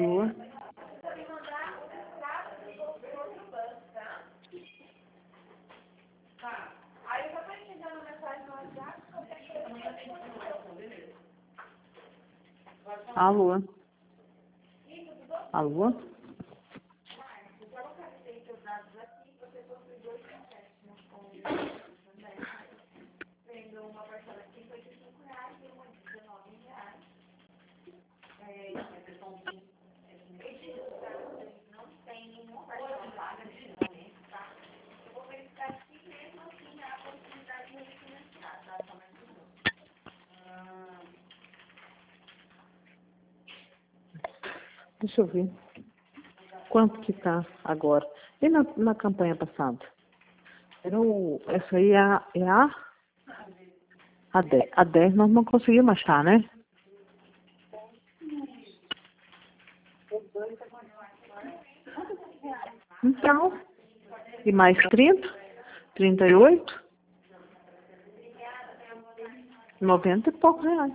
Alô? Aí eu já tô entendendo a mensagem no WhatsApp. Alô? Alô? Eu já localizei seus dados aqui, você possui 2 empréstimos com também. Sendo uma parcela de R$ 55 e uma de R$ 19. Esses dados não tem nenhuma parcela paga de momento, tá? Eu vou verificar se mesmo assim há a possibilidade de refinanciar, tá? Só mais um minuto. Deixa eu ver. Quanto que tá agora? E na campanha passada? Essa aí a 10. A 10 nós não conseguimos achar, né? Então, e mais 30? 38? 90 e poucos reais.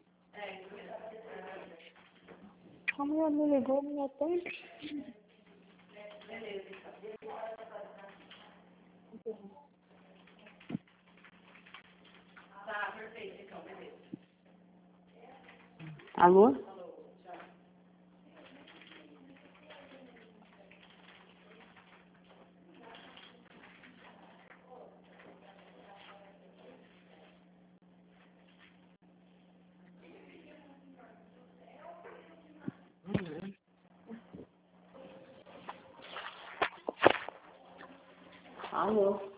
A mulher me ligou no meu tempo. Tá, perfeito, então, beleza. Alô? Alô?